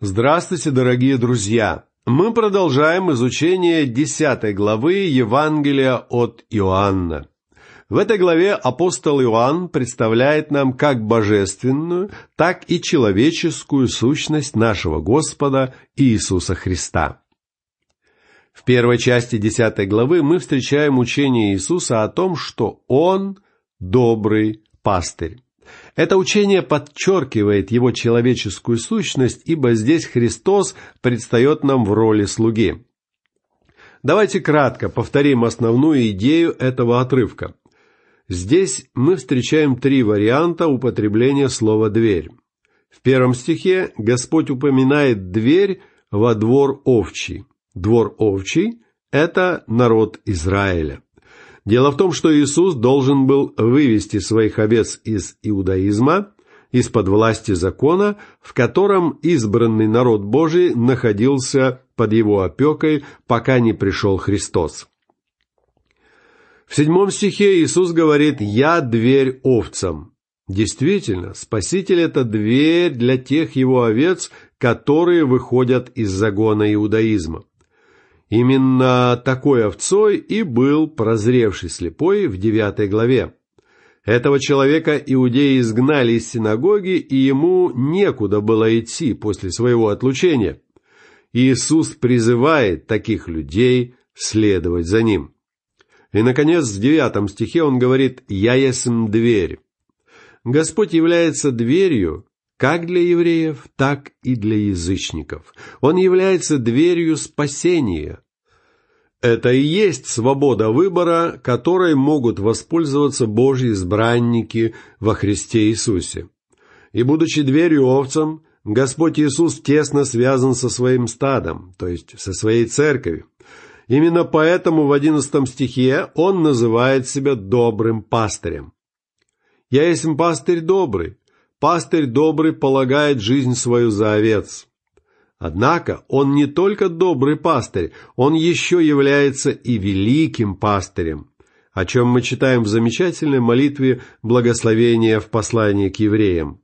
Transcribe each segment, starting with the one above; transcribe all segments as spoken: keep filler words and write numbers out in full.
Здравствуйте, дорогие друзья! Мы продолжаем изучение десятой главы Евангелия от Иоанна. В этой главе апостол Иоанн представляет нам как божественную, так и человеческую сущность нашего Господа Иисуса Христа. В первой части десятой главы мы встречаем учение Иисуса о том, что Он добрый пастырь. Это учение подчеркивает его человеческую сущность, ибо здесь Христос предстает нам в роли слуги. Давайте кратко повторим основную идею этого отрывка. Здесь мы встречаем три варианта употребления слова «дверь». В первом стихе Господь упоминает дверь во двор овчий. Двор овчий – это народ Израиля. Дело в том, что Иисус должен был вывести своих овец из иудаизма, из-под власти закона, в котором избранный народ Божий находился под его опекой, пока не пришел Христос. В седьмом стихе Иисус говорит «Я дверь овцам». Действительно, Спаситель – это дверь для тех его овец, которые выходят из загона иудаизма. Именно такой овцой и был прозревший слепой в девятой главе. Этого человека иудеи изгнали из синагоги, и ему некуда было идти после своего отлучения. Иисус призывает таких людей следовать за ним. И, наконец, в девятом стихе он говорит «Я есмь дверь». Господь является дверью как для евреев, так и для язычников. Он является дверью спасения. Это и есть свобода выбора, которой могут воспользоваться Божьи избранники во Христе Иисусе. И будучи дверью овцам, Господь Иисус тесно связан со своим стадом, то есть со своей церковью. Именно поэтому в одиннадцатом стихе Он называет себя добрым пастырем. «Я есть пастырь добрый». Пастырь добрый полагает жизнь свою за овец. Однако он не только добрый пастырь, он еще является и великим пастырем, о чем мы читаем в замечательной молитве благословения в послании к евреям.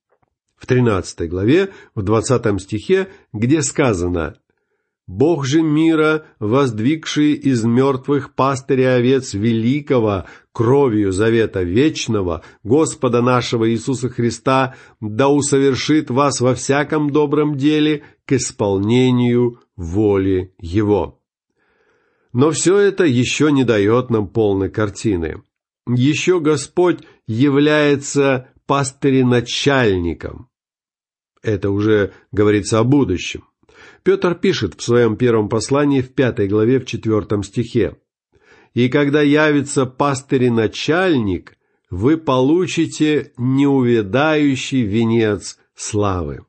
В тринадцатой главе, в двадцатом стихе, где сказано «Бог же мира, воздвигший из мертвых пастыря овец великого, кровью завета вечного, Господа нашего Иисуса Христа, да усовершит вас во всяком добром деле к исполнению воли Его». Но все это еще не дает нам полной картины. Еще Господь является пастыреначальником. Это уже говорится о будущем. Петр пишет в своем первом послании в пятой главе в четвертом стихе: «И когда явится пастырь-начальник, вы получите неувядающий венец славы».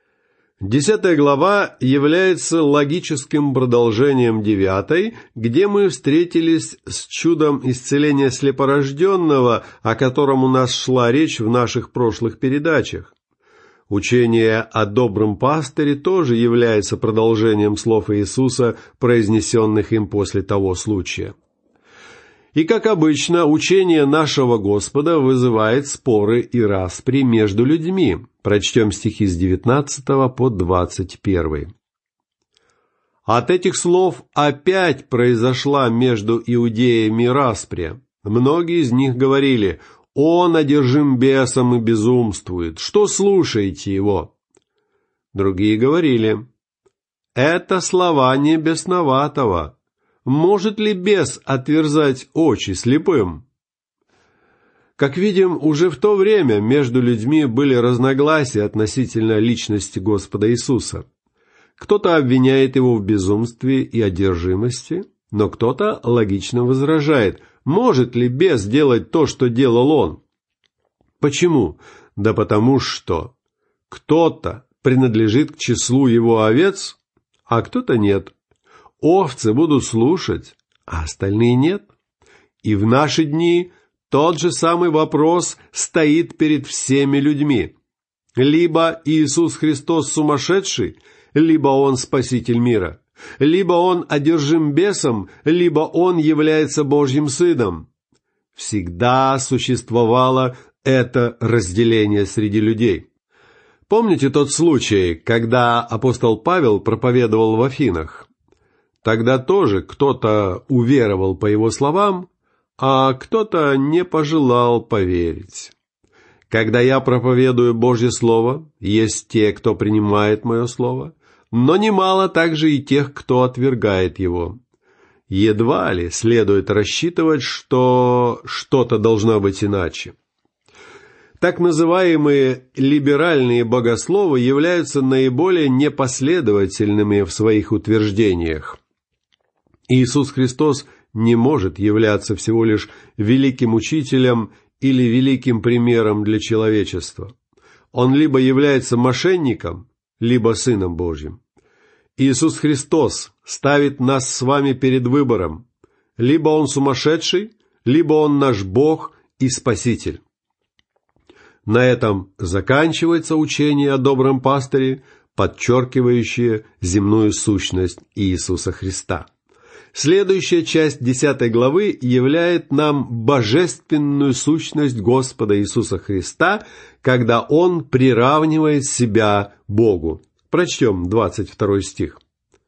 Десятая глава является логическим продолжением девятой, где мы встретились с чудом исцеления слепорожденного, о котором у нас шла речь в наших прошлых передачах. Учение о добром пастыре тоже является продолжением слов Иисуса, произнесенных им после того случая. И, как обычно, учение нашего Господа вызывает споры и распри между людьми. Прочтем стихи с девятнадцатого по двадцать первый. «От этих слов опять произошла между иудеями распря. Многие из них говорили: Он одержим бесом и безумствует. Что слушаете его? Другие говорили: Это слова не бесноватого. Может ли бес отверзать очи слепым? Как видим, уже в то время между людьми были разногласия относительно личности Господа Иисуса. Кто-то обвиняет его в безумстве и одержимости, но кто-то логично возражает: может ли бес делать то, что делал он? Почему? Да потому что кто-то принадлежит к числу его овец, а кто-то нет. Овцы будут слушать, а остальные нет. И в наши дни тот же самый вопрос стоит перед всеми людьми. Либо Иисус Христос сумасшедший, либо Он Спаситель мира. Либо Он одержим бесом, либо Он является Божьим Сыном. Всегда существовало это разделение среди людей. Помните тот случай, когда апостол Павел проповедовал в Афинах? Тогда тоже кто-то уверовал по его словам, а кто-то не пожелал поверить. Когда я проповедую Божье Слово, есть те, кто принимает мое Слово, но немало также и тех, кто отвергает его. Едва ли следует рассчитывать, что что-то должно быть иначе. Так называемые либеральные богословы являются наиболее непоследовательными в своих утверждениях. Иисус Христос не может являться всего лишь великим учителем или великим примером для человечества. Он либо является мошенником, либо Сыном Божьим. Иисус Христос ставит нас с вами перед выбором. Либо Он сумасшедший, либо Он наш Бог и Спаситель. На этом заканчивается учение о добром пастыре, подчеркивающее земную сущность Иисуса Христа. Следующая часть десятой главы являет нам божественную сущность Господа Иисуса Христа, когда Он приравнивает себя Богу. Прочтем двадцать второй стих.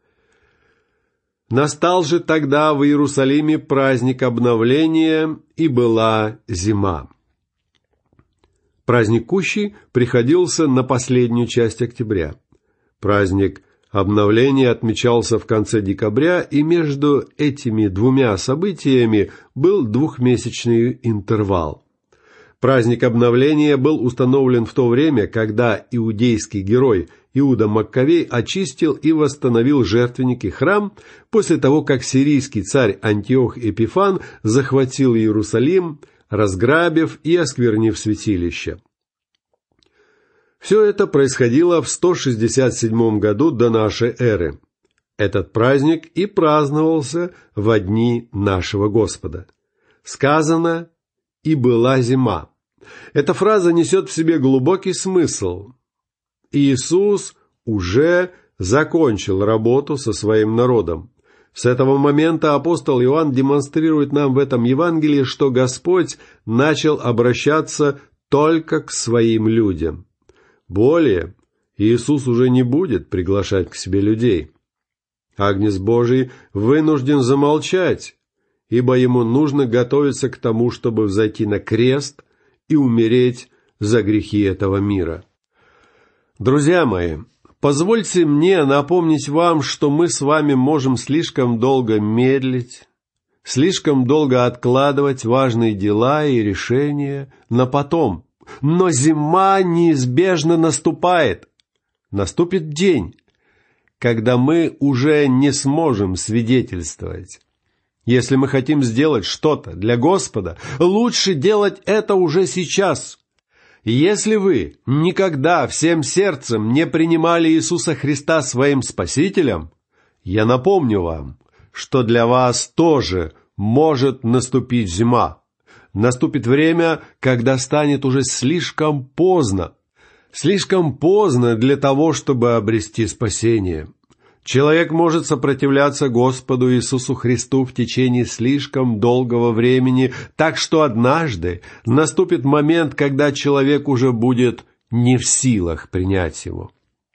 «Настал же тогда в Иерусалиме праздник обновления, и была зима». Праздник Кущи приходился на последнюю часть октября. Праздник обновления отмечался в конце декабря, и между этими двумя событиями был двухмесячный интервал. Праздник обновления был установлен в то время, когда иудейский герой Иуда Маккавей очистил и восстановил жертвенник и храм после того, как сирийский царь Антиох Эпифан захватил Иерусалим, разграбив и осквернив святилище. Все это происходило в сто шестьдесят седьмом году до нашей эры. Этот праздник и праздновался во дни нашего Господа. Сказано «и была зима». Эта фраза несет в себе глубокий смысл. Иисус уже закончил работу со своим народом. С этого момента апостол Иоанн демонстрирует нам в этом Евангелии, что Господь начал обращаться только к своим людям. Более, Иисус уже не будет приглашать к себе людей. Агнец Божий вынужден замолчать, ибо ему нужно готовиться к тому, чтобы взойти на крест и умереть за грехи этого мира. Друзья мои, позвольте мне напомнить вам, что мы с вами можем слишком долго медлить, слишком долго откладывать важные дела и решения на потом. Но зима неизбежно наступает. Наступит день, когда мы уже не сможем свидетельствовать. Если мы хотим сделать что-то для Господа, лучше делать это уже сейчас. Если вы никогда всем сердцем не принимали Иисуса Христа своим Спасителем, я напомню вам, что для вас тоже может наступить зима. Наступит время, когда станет уже слишком поздно. Слишком поздно для того, чтобы обрести спасение. Человек может сопротивляться Господу Иисусу Христу в течение слишком долгого времени, так что однажды наступит момент, когда человек уже будет не в силах принять Его.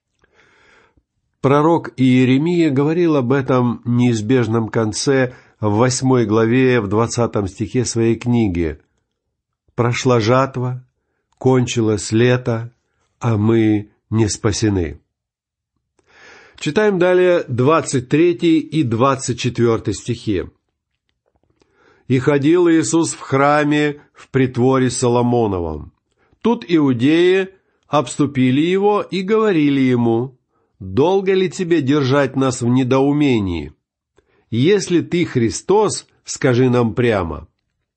Пророк Иеремия говорил об этом неизбежном конце в восьмой главе, в двадцатом стихе своей книги. «Прошла жатва, кончилось лето, а мы не спасены». Читаем далее двадцать третий и двадцать четвёртый стихи. «И ходил Иисус в храме в притворе Соломоновом. Тут иудеи обступили Его и говорили Ему: долго ли тебе держать нас в недоумении? Если ты Христос, скажи нам прямо».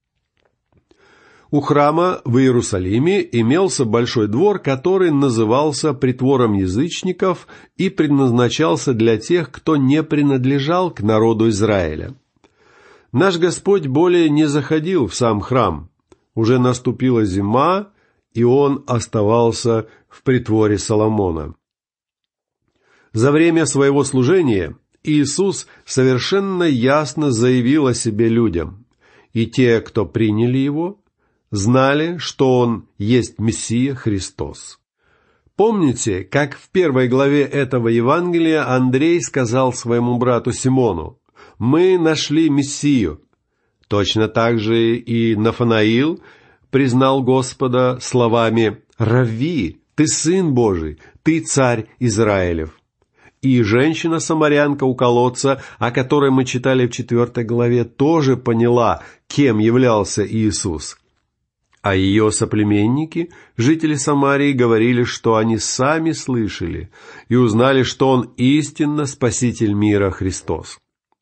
У храма в Иерусалиме имелся большой двор, который назывался притвором язычников и предназначался для тех, кто не принадлежал к народу Израиля. Наш Господь более не заходил в сам храм. Уже наступила зима, и Он оставался в притворе Соломона. За время своего служения Иисус совершенно ясно заявил о себе людям, и те, кто приняли Его, знали, что Он есть Мессия Христос. Помните, как в первой главе этого Евангелия Андрей сказал своему брату Симону: «Мы нашли Мессию». Точно так же и Нафанаил признал Господа словами: «Равви, ты Сын Божий, ты Царь Израилев». И женщина-самарянка у колодца, о которой мы читали в четвертой главе, тоже поняла, кем являлся Иисус. А ее соплеменники, жители Самарии, говорили, что они сами слышали и узнали, что Он истинно Спаситель мира Христос.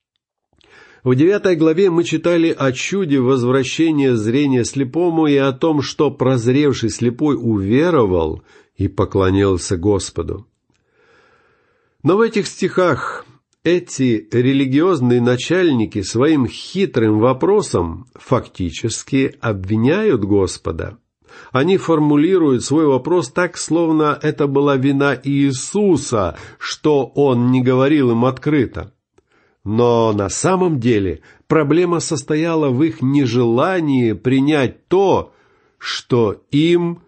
В девятой главе мы читали о чуде возвращения зрения слепому и о том, что прозревший слепой уверовал и поклонился Господу. Но в этих стихах эти религиозные начальники своим хитрым вопросом фактически обвиняют Господа. Они формулируют свой вопрос так, словно это была вина Иисуса, что Он не говорил им открыто. Но на самом деле проблема состояла в их нежелании принять то, что им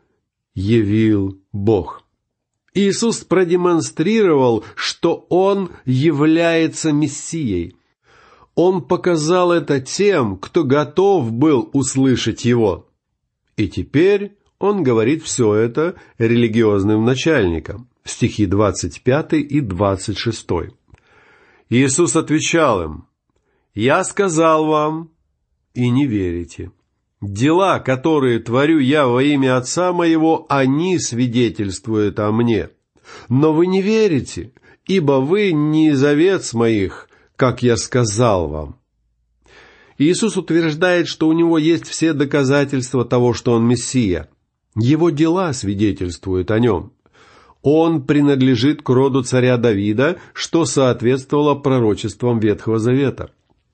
явил Бог. Иисус продемонстрировал, что Он является Мессией. Он показал это тем, кто готов был услышать Его. И теперь Он говорит все это религиозным начальникам. Стихи двадцать пятый и двадцать шестой. Иисус отвечал им: «Я сказал вам, и не верите. Дела, которые творю я во имя Отца Моего, они свидетельствуют о Мне. Но вы не верите, ибо вы не из овец моих, как я сказал вам». Иисус утверждает, что у Него есть все доказательства того, что Он Мессия. Его дела свидетельствуют о Нем. Он принадлежит к роду царя Давида, что соответствовало пророчествам Ветхого Завета.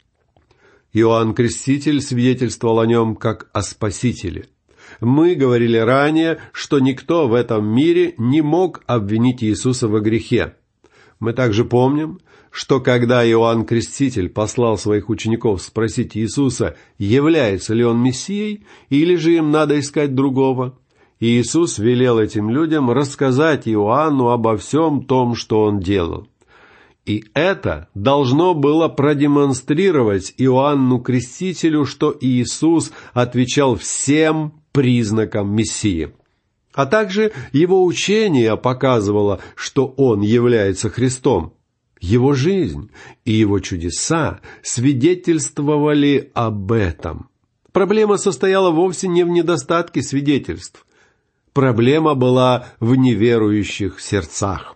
Иоанн Креститель свидетельствовал о Нем как о Спасителе. Мы говорили ранее, что никто в этом мире не мог обвинить Иисуса во грехе. Мы также помним, что когда Иоанн Креститель послал своих учеников спросить Иисуса, является ли Он Мессией, или же им надо искать другого, Иисус велел этим людям рассказать Иоанну обо всем том, что Он делал. И это должно было продемонстрировать Иоанну Крестителю, что Иисус отвечал всем признакам Мессии. А также Его учение показывало, что Он является Христом. Его жизнь и Его чудеса свидетельствовали об этом. Проблема состояла вовсе не в недостатке свидетельств. Проблема была в неверующих сердцах.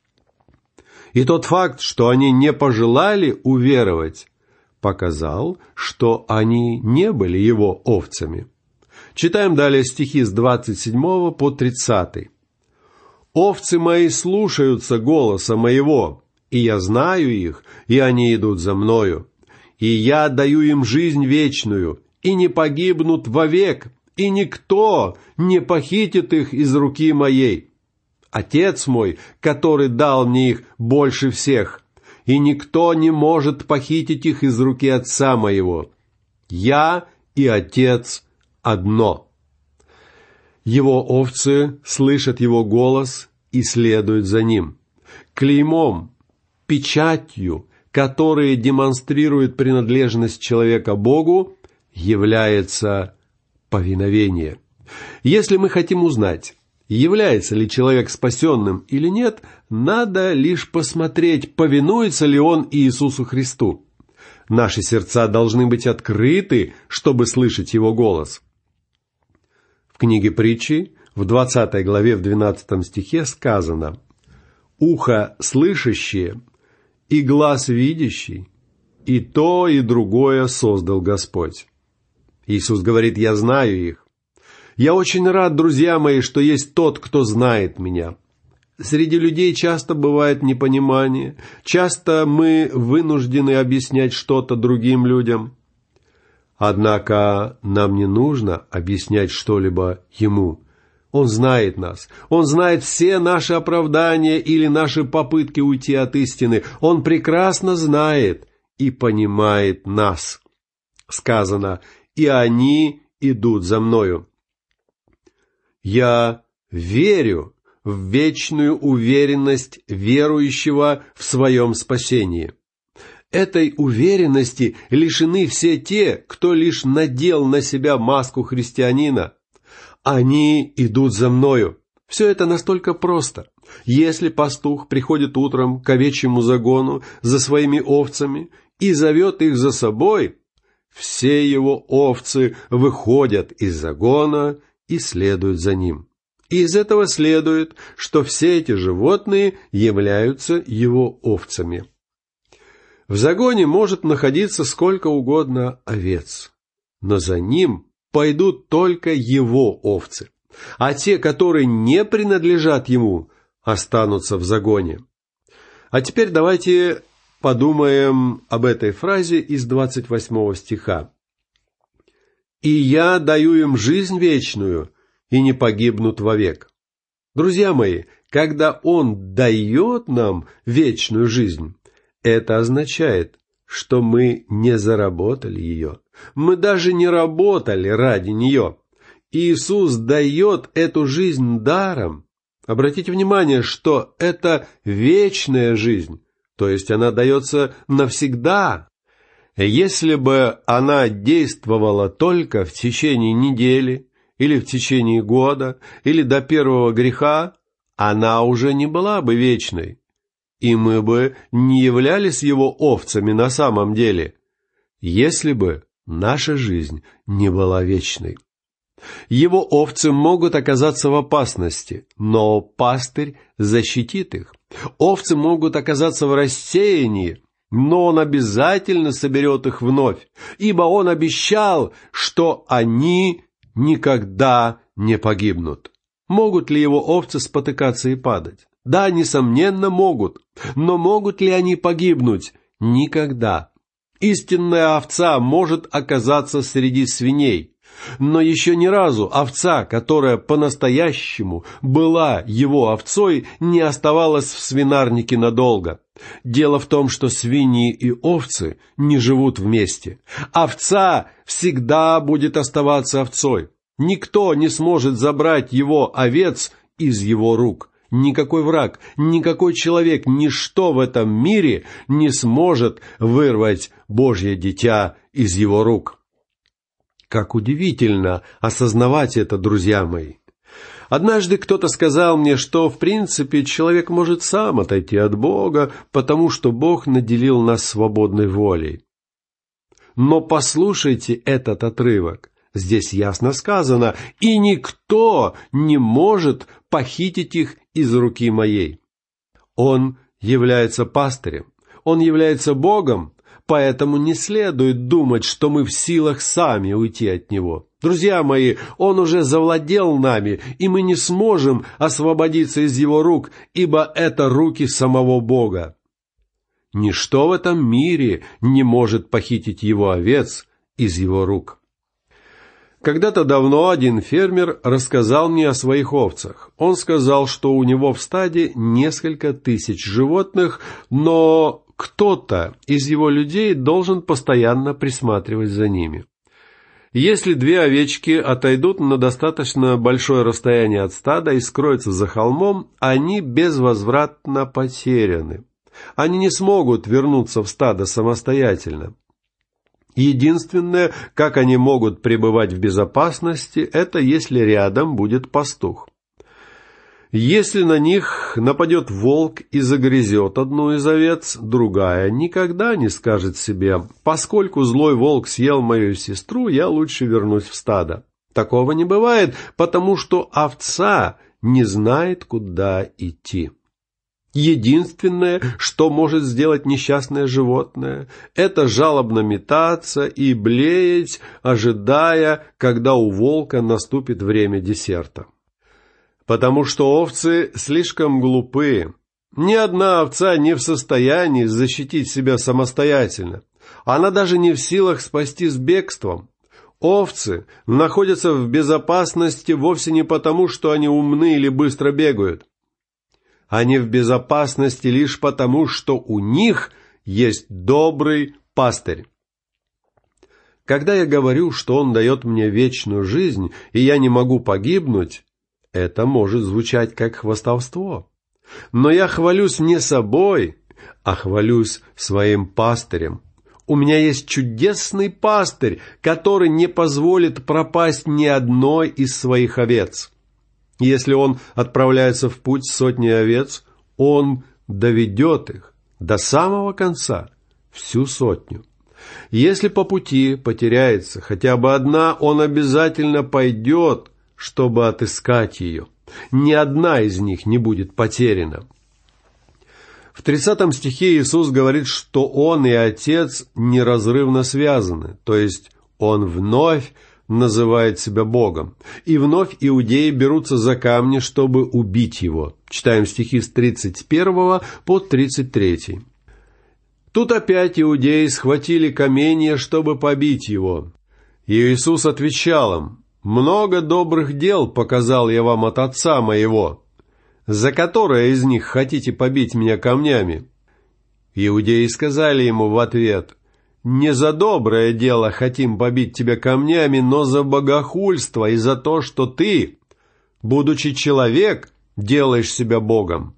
И тот факт, что они не пожелали уверовать, показал, что они не были Его овцами. Читаем далее стихи с двадцать седьмого по тридцатый. «Овцы мои слушаются голоса моего, и я знаю их, и они идут за мною. И я даю им жизнь вечную, и не погибнут вовек, и никто не похитит их из руки моей. Отец мой, который дал мне их больше всех, и никто не может похитить их из руки Отца моего. Я и Отец одно». Его овцы слышат Его голос и следуют за Ним. Клеймом, печатью, которые демонстрируют принадлежность человека Богу, является повиновение. Если мы хотим узнать, является ли человек спасенным или нет, надо лишь посмотреть, повинуется ли он Иисусу Христу. Наши сердца должны быть открыты, чтобы слышать Его голос. В книге Притчи, в двадцатой главе, в двенадцатом стихе сказано: «Ухо слышащее и глаз видящий, и то, и другое создал Господь». Иисус говорит: «Я знаю их». Я очень рад, друзья мои, что есть тот, кто знает меня. Среди людей часто бывает непонимание, часто мы вынуждены объяснять что-то другим людям. Однако нам не нужно объяснять что-либо Ему. Он знает нас. Он знает все наши оправдания или наши попытки уйти от истины. Он прекрасно знает и понимает нас. Сказано: «И они идут за мною». Я верю в вечную уверенность верующего в своем спасении. Этой уверенности лишены все те, кто лишь надел на себя маску христианина. Они идут за мною. Все это настолько просто. Если пастух приходит утром к овечьему загону за своими овцами и зовет их за собой, все его овцы выходят из загона и следуют за ним. И из этого следует, что все эти животные являются его овцами. В загоне может находиться сколько угодно овец, но за ним пойдут только его овцы, а те, которые не принадлежат ему, останутся в загоне. А теперь давайте подумаем об этой фразе из двадцать восьмого стиха. «И я даю им жизнь вечную, и не погибнут вовек». Друзья мои, когда Он дает нам вечную жизнь, это означает, что мы не заработали ее. Мы даже не работали ради нее. Иисус дает эту жизнь даром. Обратите внимание, что это вечная жизнь, то есть она дается навсегда. Если бы она действовала только в течение недели, или в течение года, или до первого греха, она уже не была бы вечной. И мы бы не являлись его овцами на самом деле, если бы наша жизнь не была вечной. Его овцы могут оказаться в опасности, но пастырь защитит их. Овцы могут оказаться в рассеянии, но он обязательно соберет их вновь, ибо он обещал, что они никогда не погибнут. Могут ли его овцы спотыкаться и падать? Да, несомненно, могут. Но могут ли они погибнуть? Никогда. Истинная овца может оказаться среди свиней. Но еще ни разу овца, которая по-настоящему была его овцой, не оставалась в свинарнике надолго. Дело в том, что свиньи и овцы не живут вместе. Овца всегда будет оставаться овцой. Никто не сможет забрать его овец из его рук. Никакой враг, никакой человек, ничто в этом мире не сможет вырвать Божье дитя из его рук. Как удивительно осознавать это, друзья мои. Однажды кто-то сказал мне, что в принципе человек может сам отойти от Бога, потому что Бог наделил нас свободной волей. Но послушайте этот отрывок. Здесь ясно сказано: «И никто не может похитить их из руки моей». Он является пастырем, Он является Богом, поэтому не следует думать, что мы в силах сами уйти от Него. Друзья мои, Он уже завладел нами, и мы не сможем освободиться из Его рук, ибо это руки самого Бога. Ничто в этом мире не может похитить Его овец из Его рук. Когда-то давно один фермер рассказал мне о своих овцах. Он сказал, что у него в стаде несколько тысяч животных, но кто-то из его людей должен постоянно присматривать за ними. Если две овечки отойдут на достаточно большое расстояние от стада и скроются за холмом, они безвозвратно потеряны. Они не смогут вернуться в стадо самостоятельно. Единственное, как они могут пребывать в безопасности, это если рядом будет пастух. Если на них нападет волк и загрызет одну из овец, другая никогда не скажет себе: «Поскольку злой волк съел мою сестру, я лучше вернусь в стадо». Такого не бывает, потому что овца не знает, куда идти. Единственное, что может сделать несчастное животное, это жалобно метаться и блеять, ожидая, когда у волка наступит время десерта. Потому что овцы слишком глупы. Ни одна овца не в состоянии защитить себя самостоятельно. Она даже не в силах спастись бегством. Овцы находятся в безопасности вовсе не потому, что они умны или быстро бегают. Они в безопасности лишь потому, что у них есть добрый пастырь. Когда я говорю, что Он дает мне вечную жизнь, и я не могу погибнуть, это может звучать как хвастовство. Но я хвалюсь не собой, а хвалюсь своим пастырем. У меня есть чудесный пастырь, который не позволит пропасть ни одной из своих овец. Если он отправляется в путь с сотней овец, он доведет их до самого конца, всю сотню. Если по пути потеряется хотя бы одна, он обязательно пойдет, чтобы отыскать ее. Ни одна из них не будет потеряна. В тридцатом стихе Иисус говорит, что Он и Отец неразрывно связаны, то есть Он вновь называет себя Богом. И вновь иудеи берутся за камни, чтобы убить Его. Читаем стихи с тридцать первого по тридцать третий. Тут опять иудеи схватили каменья, чтобы побить Его. И Иисус отвечал им: «Много добрых дел показал я вам от Отца моего. За которое из них хотите побить меня камнями?» Иудеи сказали ему в ответ: «Не за доброе дело хотим побить тебя камнями, но за богохульство и за то, что ты, будучи человек, делаешь себя Богом».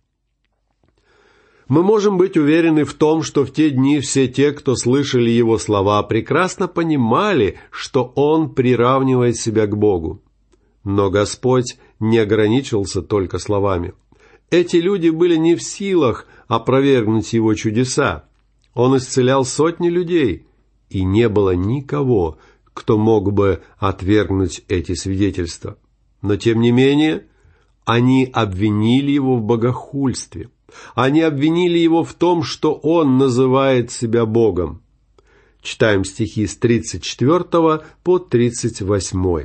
Мы можем быть уверены в том, что в те дни все те, кто слышали его слова, прекрасно понимали, что он приравнивает себя к Богу. Но Господь не ограничился только словами. Эти люди были не в силах опровергнуть его чудеса. Он исцелял сотни людей, и не было никого, кто мог бы отвергнуть эти свидетельства. Но тем не менее, они обвинили его в богохульстве. Они обвинили его в том, что он называет себя Богом. Читаем стихи с тридцать четвёртого по тридцать восьмой.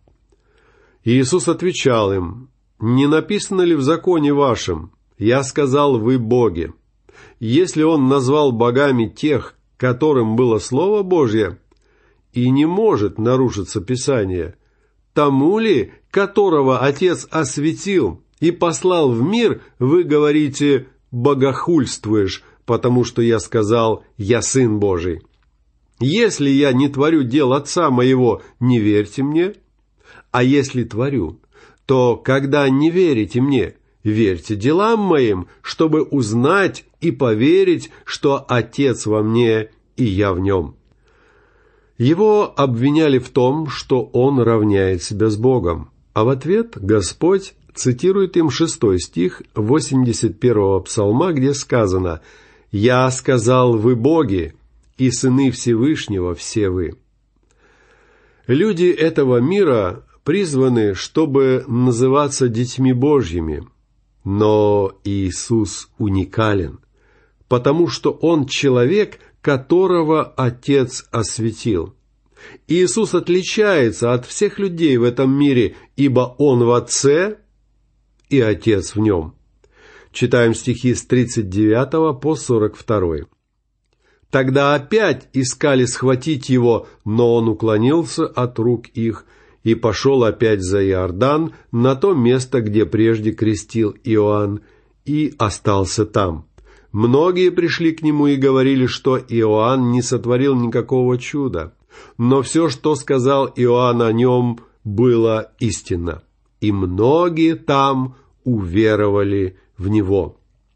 Иисус отвечал им: «Не написано ли в законе вашем: я сказал, вы боги? Если он назвал богами тех, которым было Слово Божье, и не может нарушиться Писание, тому ли, которого Отец осветил и послал в мир, вы говорите: богохульствуешь, потому что я сказал, я Сын Божий? Если я не творю дел Отца моего, не верьте мне. А если творю, то когда не верите мне, верьте делам моим, чтобы узнать и поверить, что Отец во мне и я в нем». Его обвиняли в том, что он равняет себя с Богом, а в ответ Господь цитирует им шестой стих восемьдесят первого псалма, где сказано: «Я сказал, вы боги, и сыны Всевышнего все вы». Люди этого мира призваны, чтобы называться детьми Божьими, но Иисус уникален, потому что Он человек, которого Отец осветил. Иисус отличается от всех людей в этом мире, ибо Он в Отце и Отец в Нем. Читаем стихи с тридцать девятого по сорок второй. Тогда опять искали схватить Его, но Он уклонился от рук их и пошел опять за Иордан на то место, где прежде крестил Иоанн, и остался там. Многие пришли к Нему и говорили, что Иоанн не сотворил никакого чуда, но все, что сказал Иоанн о нем, было истинно, и многие там уверовали в Него.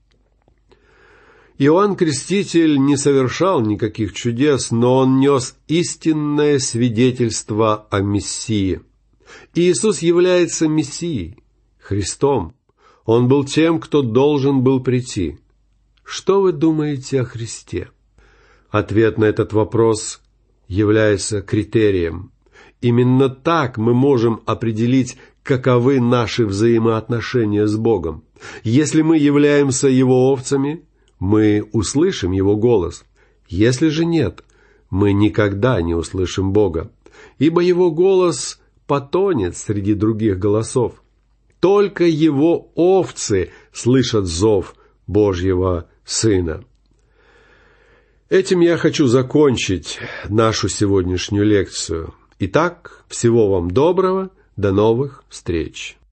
Иоанн Креститель не совершал никаких чудес, но он нес истинное свидетельство о Мессии. Иисус является Мессией, Христом. Он был тем, кто должен был прийти. Что вы думаете о Христе? Ответ на этот вопрос является критерием. Именно так мы можем определить, каковы наши взаимоотношения с Богом. Если мы являемся Его овцами, мы услышим Его голос. Если же нет, мы никогда не услышим Бога, ибо Его голос потонет среди других голосов. Только Его овцы слышат зов Божьего Сына. Этим я хочу закончить нашу сегодняшнюю лекцию. Итак, всего вам доброго, до новых встреч.